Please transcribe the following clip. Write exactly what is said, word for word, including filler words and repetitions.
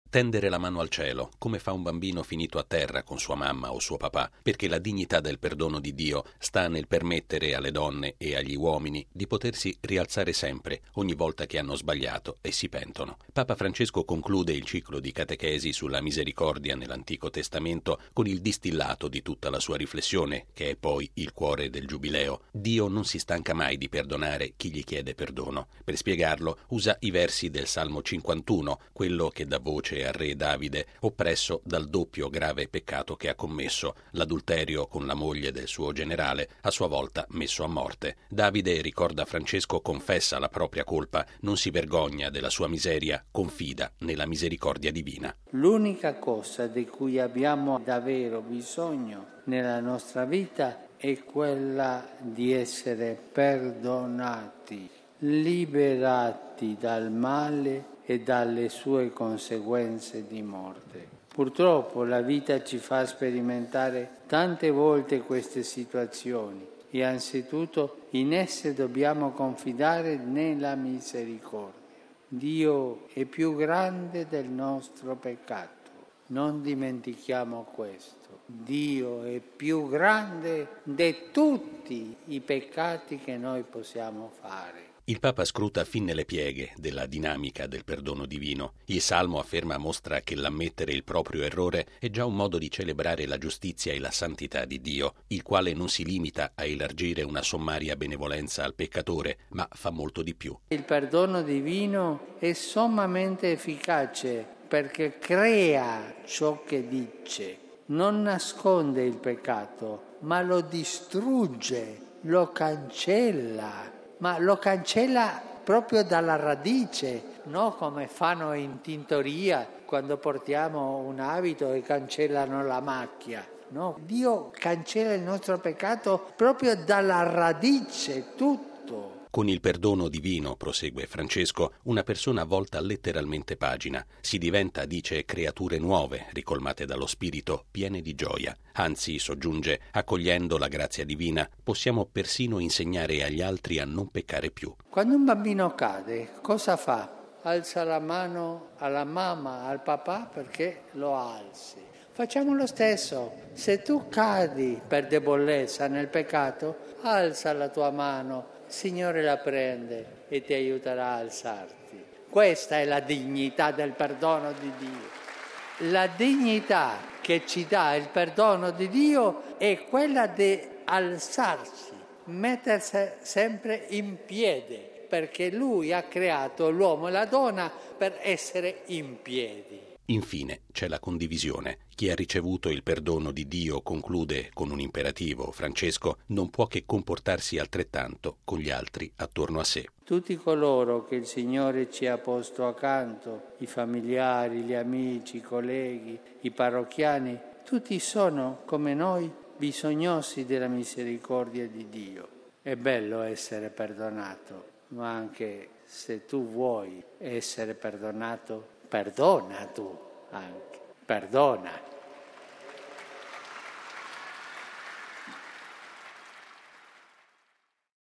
Tendere la mano al cielo, come fa un bambino finito a terra con sua mamma o suo papà, perché la dignità del perdono di Dio sta nel permettere alle donne e agli uomini di potersi rialzare sempre, ogni volta che hanno sbagliato e si pentono. Papa Francesco conclude il ciclo di catechesi sulla misericordia nell'Antico Testamento con il distillato di tutta la sua riflessione, che è poi il cuore del Giubileo. Dio non si stanca mai di perdonare chi gli chiede perdono. Per spiegarlo usa i versi del Salmo cinquantuno, quello che dà voce al re Davide, oppresso dal doppio grave peccato che ha commesso, l'adulterio con la moglie del suo generale, a sua volta messo a morte. Davide, ricorda Francesco, confessa la propria colpa, non si vergogna della sua miseria, confida nella misericordia divina. L'unica cosa di cui abbiamo davvero bisogno nella nostra vita è quella di essere perdonati, liberati dal male e dalle sue conseguenze di morte. Purtroppo la vita ci fa sperimentare tante volte queste situazioni e anzitutto in esse dobbiamo confidare nella misericordia. Dio è più grande del nostro peccato, non dimentichiamo questo. Dio è più grande di tutti i peccati che noi possiamo fare. Il Papa scruta fin nelle pieghe della dinamica del perdono divino. Il Salmo afferma mostra che l'ammettere il proprio errore è già un modo di celebrare la giustizia e la santità di Dio, il quale non si limita a elargire una sommaria benevolenza al peccatore, ma fa molto di più. Il perdono divino è sommamente efficace perché crea ciò che dice, non nasconde il peccato, ma lo distrugge, lo cancella. Ma lo cancella proprio dalla radice, no? Come fanno in tintoria quando portiamo un abito e cancellano la macchia. No? Dio cancella il nostro peccato proprio dalla radice, tutto. Con il perdono divino, prosegue Francesco, una persona volta letteralmente pagina. Si diventa, dice, creature nuove, ricolmate dallo Spirito, piene di gioia. Anzi, soggiunge, accogliendo la grazia divina, possiamo persino insegnare agli altri a non peccare più. Quando un bambino cade, cosa fa? Alza la mano alla mamma, al papà perché lo alzi. Facciamo lo stesso. Se tu cadi per debolezza nel peccato, alza la tua mano. Il Signore la prende e ti aiuterà a alzarti. Questa è la dignità del perdono di Dio. La dignità che ci dà il perdono di Dio è quella di alzarsi, mettersi sempre in piedi, perché Lui ha creato l'uomo e la donna per essere in piedi. Infine c'è la condivisione. Chi ha ricevuto il perdono di Dio, conclude con un imperativo Francesco, non può che comportarsi altrettanto con gli altri attorno a sé. Tutti coloro che il Signore ci ha posto accanto, i familiari, gli amici, i colleghi, i parrocchiani, tutti sono, come noi, bisognosi della misericordia di Dio. È bello essere perdonato, ma anche se tu vuoi essere perdonato, perdona tu anche, perdona.